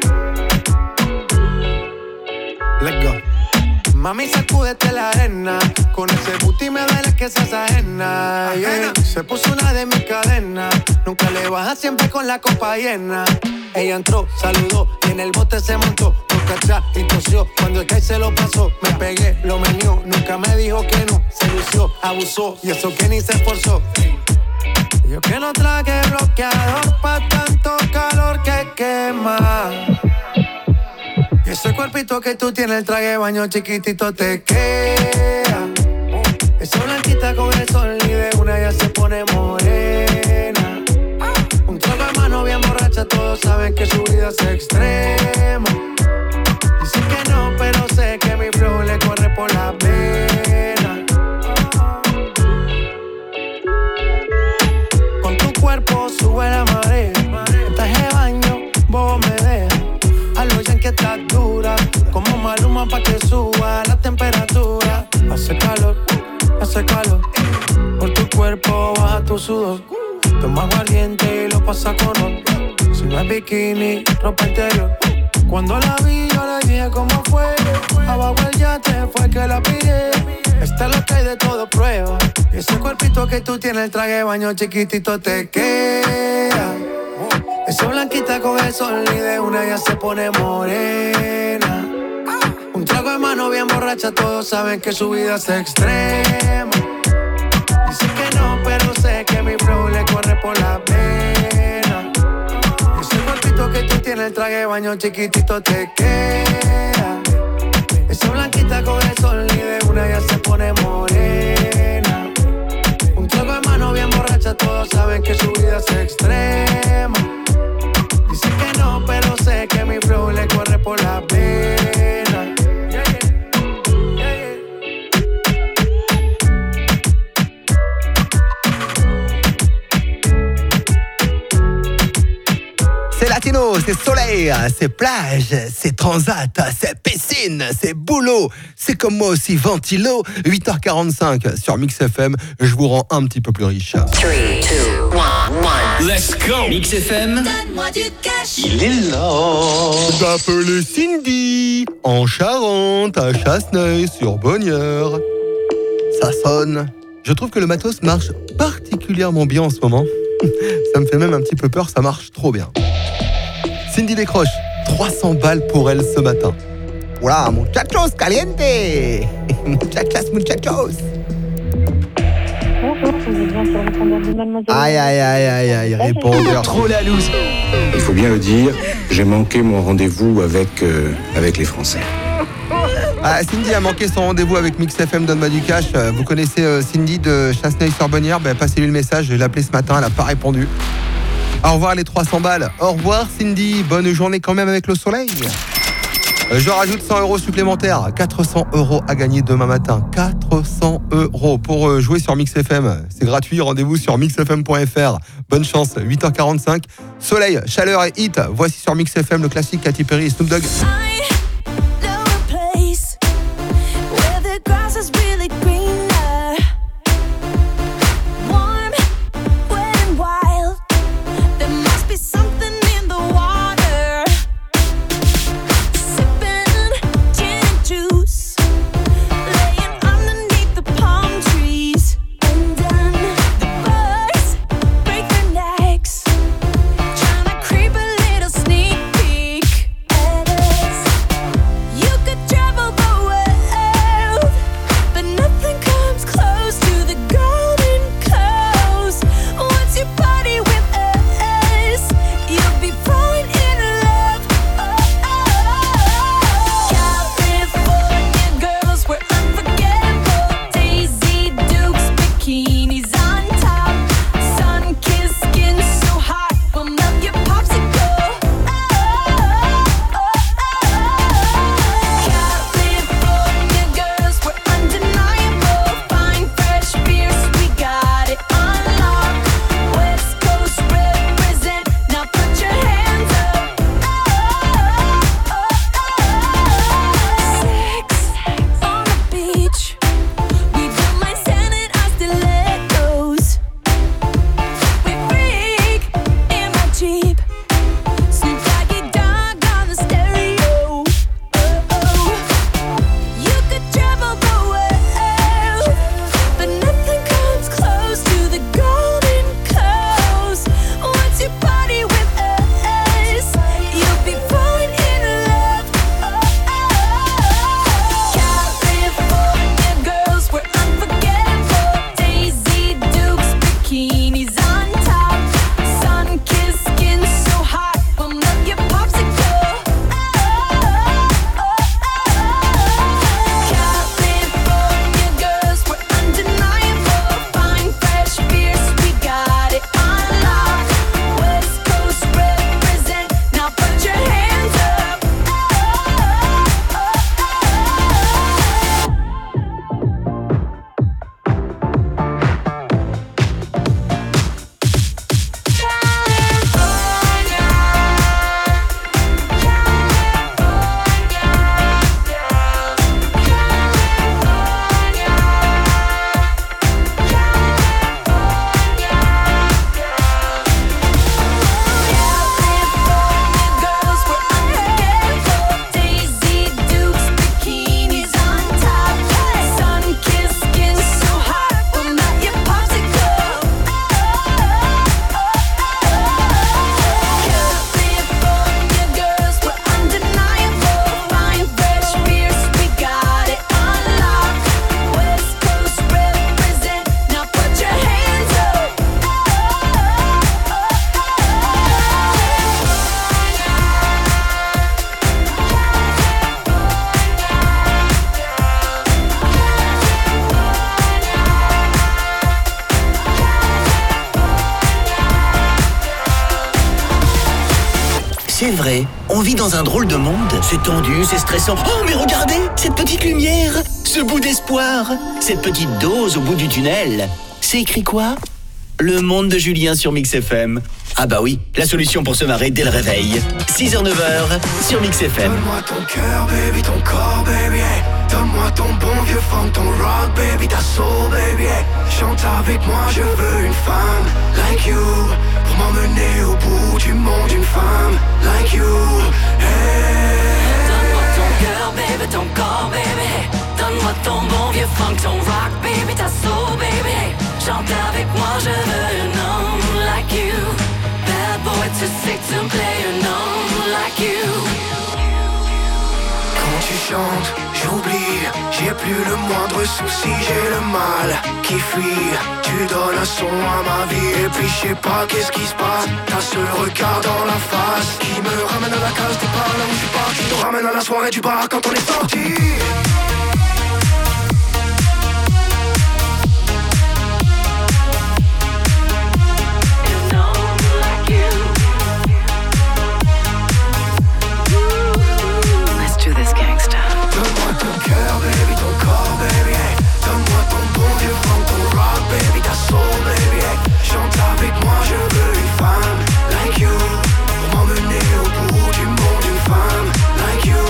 Speaker 27: Let's go. Mami, sacúdete la arena. Con ese booty me duele que seas ajena. Yeah. Se puso una de mis cadenas. Nunca le baja, siempre con la copa llena. Ella entró, saludó y en el bote se montó. Nunca atrás y tosió. Cuando el que se lo pasó, me pegué, lo menió. Nunca me dijo que no. Se lució, abusó y eso que ni se esforzó. Yo que no traje bloqueador pa' tanto calor que quema. Y ese cuerpito que tú tienes, el traje de baño chiquitito te queda. Esa blanquita con el sol y de una ya se pone morena. Un trago de mano bien borracha, todos saben que su vida es extrema. Dice que no, pero sé que mi flow le corre por la pena. Con tu cuerpo sube la marea. El traje de baño, bobo me deja. A lo que estás dura, como Maluma pa' que suba la temperatura. Hace calor, por tu cuerpo baja tu sudor. Toma aguardiente y lo pasa con ron. Si no es bikini, ropa interior. Cuando la vi yo le dije cómo fue. Abajo el yate fue que la pillé. Esta es lo que hay de todo prueba. Y ese cuerpito que tú tienes, el traje de baño chiquitito te queda. Esa blanquita con el sol y de una ya se pone morena. Un trago de mano bien borracha, todos saben que su vida es extrema. Dice que no, pero sé que mi flow le corre por la pena. Ese cuerpito que tú tienes, el traje de baño chiquitito te queda. Esa blanquita con el sol y de una ya se pone morena. Un trago de mano bien borracha, todos saben que su vida es extrema. Dice que no, pero sé que mi flow le corre por la pena.
Speaker 4: C'est latino, c'est soleil, c'est plage, c'est transat, c'est piscine, c'est boulot. C'est comme moi aussi, ventilo. 8h45 sur Mix FM. Je vous rends un petit peu plus riche.
Speaker 9: 3, 2, 1, 1.
Speaker 8: Let's go.
Speaker 9: Mix FM.
Speaker 6: Donne-moi du cash.
Speaker 4: Il est là. D'appeler Cindy en Charente, à Chasseneuil sur Bonnieure. Ça sonne. Je trouve que le matos marche particulièrement bien en ce moment. Ça me fait même un petit peu peur, ça marche trop bien. Cindy décroche 300 balles pour elle ce matin. Voilà, muchachos caliente. Muchachas, muchachos. Aïe, aïe, aïe, aïe, aïe, répondeur.
Speaker 24: Trop la loose.
Speaker 22: Il faut bien le dire, j'ai manqué mon rendez-vous avec les Français.
Speaker 4: Ah, Cindy a manqué son rendez-vous avec Mix FM Donne-moi du cash. Vous connaissez Cindy de Chasseneuil-sur-Bonnière? Passez-lui le message, je l'ai appelé ce matin, elle n'a pas répondu. Au revoir les 300 balles. Au revoir Cindy, bonne journée quand même avec le soleil. Je rajoute 100 € supplémentaires, 400 € à gagner demain matin. 400 € pour jouer sur Mix FM. C'est gratuit, rendez-vous sur mixfm.fr. Bonne chance, 8h45. Soleil, chaleur et hit. Voici sur Mix FM le classique Katy Perry et Snoop Dogg.
Speaker 9: C'est vrai, on vit dans un drôle de monde. C'est tendu, c'est stressant. Oh, mais regardez, cette petite lumière, ce bout d'espoir, cette petite dose au bout du tunnel. C'est écrit quoi? Le monde de Julien sur Mix FM. Ah bah oui, la solution pour se marrer dès le réveil. 6h-9h sur Mix FM.
Speaker 7: Donne-moi ton cœur, baby, ton corps, baby. Donne-moi ton bon vieux funk, ton rock, baby, ta soul, baby. Chante avec moi, je veux une femme like you. Pour m'emmener au bout du monde, une femme like you. Hey.
Speaker 12: Donne-moi ton cœur, baby, ton corps, baby. Donne-moi ton bon vieux funk, ton rock, baby, ta soul, baby. Chante avec moi, je veux un homme like you. Bad boy too sick to play un homme like you.
Speaker 7: Quand tu chantes, j'oublie, j'ai plus le moindre souci, j'ai le mal qui fuit. Tu donnes un son à ma vie et puis je sais pas qu'est-ce qui se passe. T'as ce regard dans la face qui me ramène à la case départ, là où je suis pas, qui nous ramène à la soirée du bar quand on est sorti.
Speaker 27: Donne-moi ton cœur, baby, ton corps, baby, hey. Donne-moi ton bon vieux funk, ton rock, baby, ta soul, baby, hey. Chante avec moi, je veux une femme like you, pour m'emmener au bout du monde, une femme like you.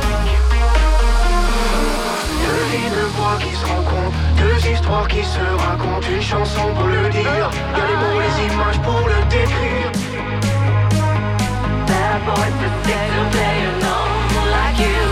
Speaker 27: Deux vies de voix qui se rencontrent, deux histoires qui se racontent, une chanson pour le dire, y'a les mots, les images pour le décrire. Bad boy, the second player, no like you.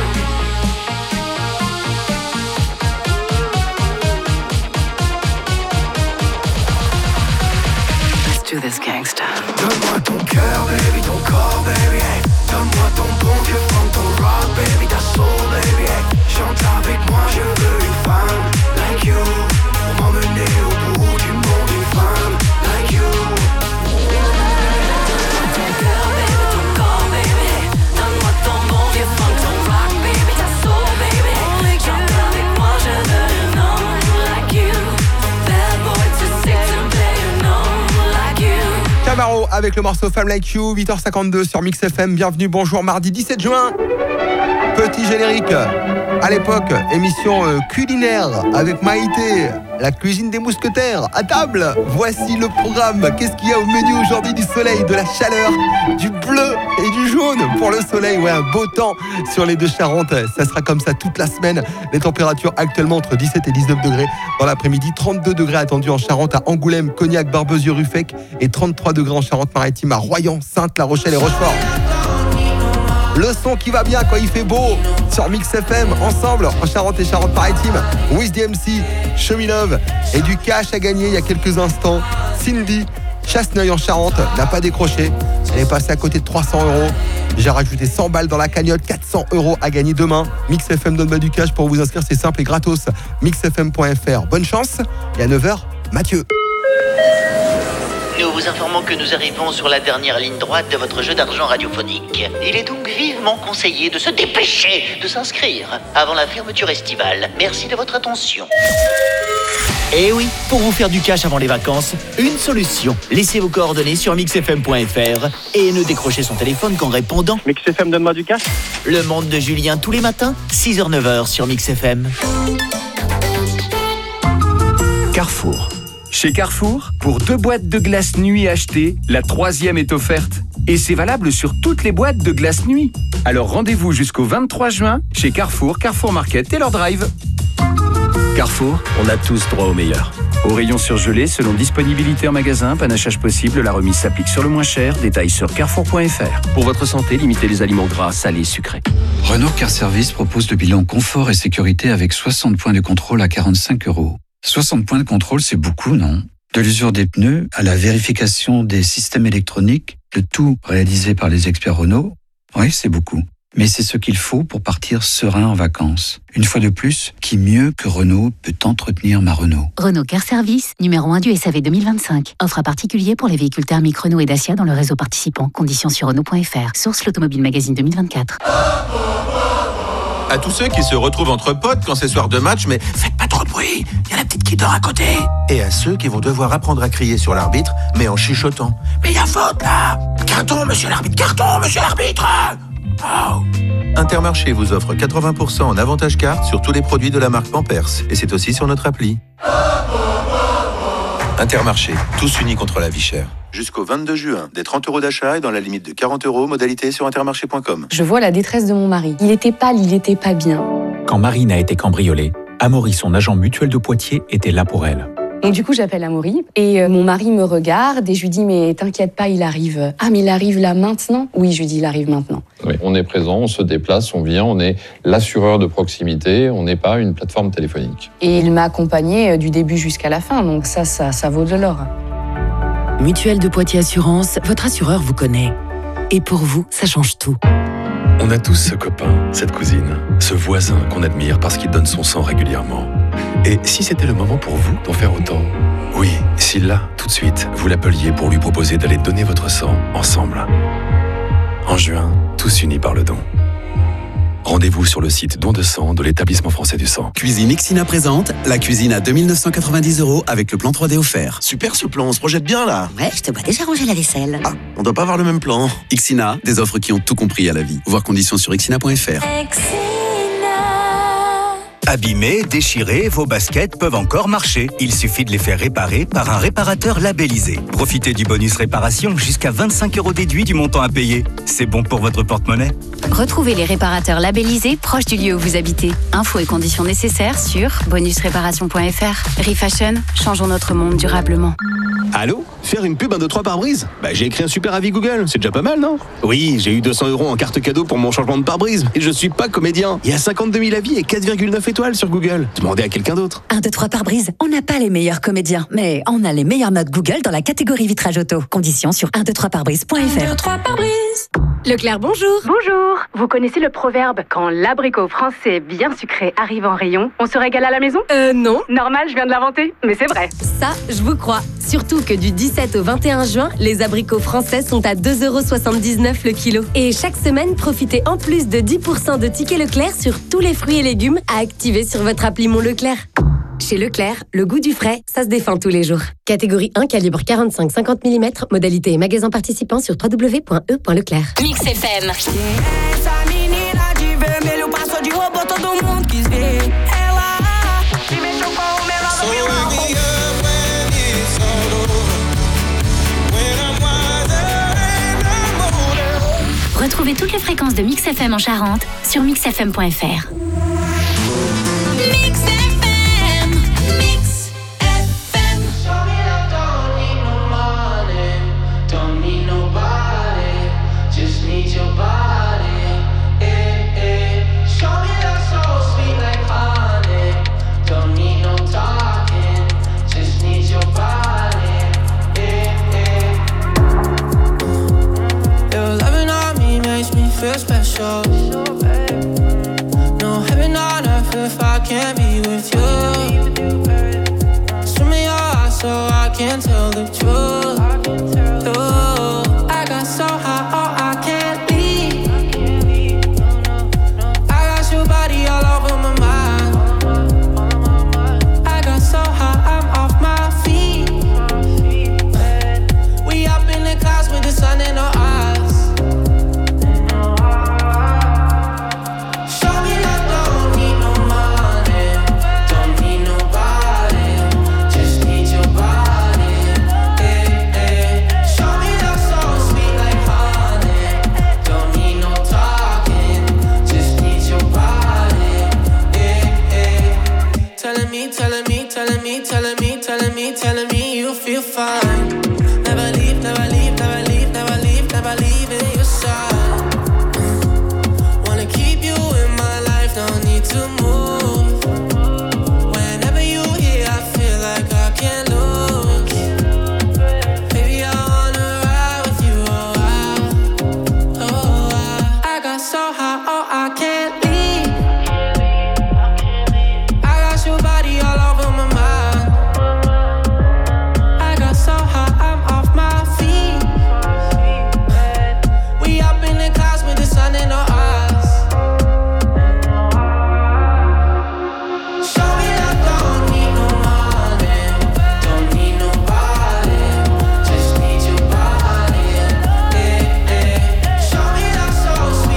Speaker 14: Do this gangsta.
Speaker 7: Donne-moi ton cœur, baby, ton corps, baby, hey. Donne-moi ton bon vieux funk, ton rock, baby, ta soul, baby, hey. Chante avec moi, je veux une femme like you, pour m'emmener au bout du monde, une femme like you.
Speaker 12: Ton cœur, baby, ton corps, baby. Donne-moi ton bon vieux funk, ton rock, baby, ta soul, baby. Chante avec moi, je veux un homme like you. Bad boy, too sick to play an homme like you.
Speaker 4: Camaro avec le morceau Femme Like You, 8h52 sur Mix FM. Bienvenue, bonjour, mardi 17 juin. Petit générique. À l'époque, émission culinaire avec Maïté, la cuisine des mousquetaires. À table, voici le programme. Qu'est-ce qu'il y a au menu aujourd'hui? Du soleil, de la chaleur, du bleu et du jaune pour le soleil. Ouais, un beau temps sur les deux Charentes. Ça sera comme ça toute la semaine. Les températures actuellement entre 17 et 19 degrés. Dans l'après-midi, 32 degrés attendus en Charente, à Angoulême, Cognac, Barbezieux, Ruffec, et 33 degrés en Charente-Maritime, à Royan, Saintes, La Rochelle et Rochefort. Le son qui va bien quand il fait beau sur Mix FM, ensemble en Charente et Charente-Maritime. With the MC, Show Me Love, et du cash à gagner il y a quelques instants. Cindy, Chasseneuil en Charente, n'a pas décroché. Elle est passée à côté de 300 €. J'ai rajouté 100 balles dans la cagnotte, 400 € à gagner demain. Mix FM donne-moi du cash. Pour vous inscrire, c'est simple et gratos. mixfm.fr. Bonne chance. Et à 9h, Mathieu.
Speaker 9: Nous vous informons que nous arrivons sur la dernière ligne droite de votre jeu d'argent radiophonique. Il est donc vivement conseillé de se dépêcher de s'inscrire avant la fermeture estivale. Merci de votre attention.
Speaker 3: Eh oui, pour vous faire du cash avant les vacances, une solution. Laissez vos coordonnées sur mixfm.fr et ne décrochez son téléphone qu'en répondant
Speaker 2: MixFM donne-moi du cash.
Speaker 3: Le monde de Julien tous les matins, 6h-9h sur MixFM.
Speaker 19: Carrefour. Chez Carrefour, pour 2 boîtes de glace nuit achetées, la 3e est offerte. Et c'est valable sur toutes les boîtes de glace nuit. Alors rendez-vous jusqu'au 23 juin chez Carrefour, Carrefour Market et leur drive. Carrefour, on a tous droit au meilleur. Au rayon surgelé, selon disponibilité en magasin, panachage possible, la remise s'applique sur le moins cher. Détails sur carrefour.fr. Pour votre santé, limitez les aliments gras, salés, sucrés.
Speaker 13: Renault Car Service propose le bilan confort et sécurité avec 60 points de contrôle à 45 €. 60 points de contrôle, c'est beaucoup, non? De l'usure des pneus à la vérification des systèmes électroniques, le tout réalisé par les experts Renault, oui, c'est beaucoup. Mais c'est ce qu'il faut pour partir serein en vacances. Une fois de plus, qui mieux que Renault peut entretenir ma Renault?
Speaker 21: Renault Car Service, numéro 1 du SAV 2025. Offre à particulier pour les véhicules thermiques Renault et Dacia dans le réseau participant. Conditions sur Renault.fr. Source l'Automobile Magazine 2024.
Speaker 22: À tous ceux qui se retrouvent entre potes quand c'est soir de match, mais faites pas trop de bruit, il y a la petite qui dort à côté. Et à ceux qui vont devoir apprendre à crier sur l'arbitre, mais en chuchotant. Mais il y a faute là! Carton, monsieur l'arbitre! Carton, monsieur l'arbitre! Oh. Intermarché vous offre 80% en avantage carte sur tous les produits de la marque Pampers. Et c'est aussi sur notre appli. Intermarché, tous unis contre la vie chère. Jusqu'au 22 juin, des 30 € d'achat et dans la limite de 40 €, modalité sur intermarché.com.
Speaker 23: Je vois la détresse de mon mari. Il était pâle, il était pas bien.
Speaker 25: Quand Marine a été cambriolée, Amaury, son agent mutuel de Poitiers, était là pour elle.
Speaker 23: Donc du coup, j'appelle Amaury et mon mari me regarde et je lui dis « Mais t'inquiète pas, il arrive. » « Ah, mais il arrive là maintenant ?» Oui, je lui dis « Il arrive maintenant. »
Speaker 26: Oui, on est présent, on se déplace, on vient, on est l'assureur de proximité, on n'est pas une plateforme téléphonique.
Speaker 23: Et il m'a accompagné du début jusqu'à la fin, donc ça vaut de l'or.
Speaker 28: Mutuelle de Poitiers Assurance, votre assureur vous connaît. Et pour vous, ça change tout.
Speaker 1: On a tous ce copain, cette cousine, ce voisin qu'on admire parce qu'il donne son sang régulièrement. Et si c'était le moment pour vous d'en faire autant? Oui, si là, tout de suite, vous l'appeliez pour lui proposer d'aller donner votre sang ensemble. En juin, tous unis par le don. Rendez-vous sur le site don de sang de l'établissement français du sang.
Speaker 2: Cuisine Ixina présente la cuisine à 2990 € avec le plan 3D offert.
Speaker 5: Super ce plan, on se projette bien là.
Speaker 10: Ouais, je te vois déjà ranger la vaisselle.
Speaker 5: Ah, on doit pas avoir le même plan.
Speaker 2: Ixina, des offres qui ont tout compris à la vie. Voir conditions sur ixina.fr.
Speaker 15: Abîmés, déchirés, vos baskets peuvent encore marcher. Il suffit de les faire réparer par un réparateur labellisé. Profitez du bonus réparation, jusqu'à 25 € déduit du montant à payer. C'est bon pour votre porte-monnaie.
Speaker 21: Retrouvez les réparateurs labellisés proches du lieu où vous habitez. Infos et conditions nécessaires sur bonusréparation.fr. Refashion, changeons notre monde durablement.
Speaker 17: Allô? Faire une pub 1, 2, 3 pare-brise? J'ai écrit un super avis Google, c'est déjà pas mal, non? Oui, j'ai eu 200 € en carte cadeau pour mon changement de pare-brise. Et je suis pas comédien. Il y a 52 000 avis et 4,9 étoiles sur Google. Demandez à quelqu'un d'autre.
Speaker 18: 1, 2, 3 pare-brise. On n'a pas les meilleurs comédiens, mais on a les meilleures notes Google dans la catégorie vitrage auto. Conditions sur 123pare-brise.fr.
Speaker 21: 1, 2, 3 pare-brise. Leclerc, bonjour.
Speaker 23: Bonjour. Vous connaissez le proverbe « Quand l'abricot français bien sucré arrive en rayon, on se régale à la maison »
Speaker 18: Non.
Speaker 23: Normal, je viens de l'inventer, mais c'est vrai.
Speaker 18: Ça, je vous crois. Surtout que du 17 au 21 juin, les abricots français sont à 2,79 € le kilo. Et chaque semaine, profitez en plus de 10% de tickets Leclerc sur tous les fruits et légumes à activer sur votre appli Mon Leclerc. Chez Leclerc, le goût du frais, ça se défend tous les jours. Catégorie 1, calibre 45-50 mm, modalité et magasin participant sur www.e.leclerc.
Speaker 21: Mix FM. Retrouvez toutes les fréquences de Mix FM en Charente sur mixfm.fr.
Speaker 6: Mix FM, Mix FM. Show me that don't need no money, don't need nobody, just need your body. Show me that soul sweet like honey, don't need no talking, just need your body. Your loving on me makes me feel special. No heaven on earth if I can't be with you. Swim in your eyes so I can tell the truth.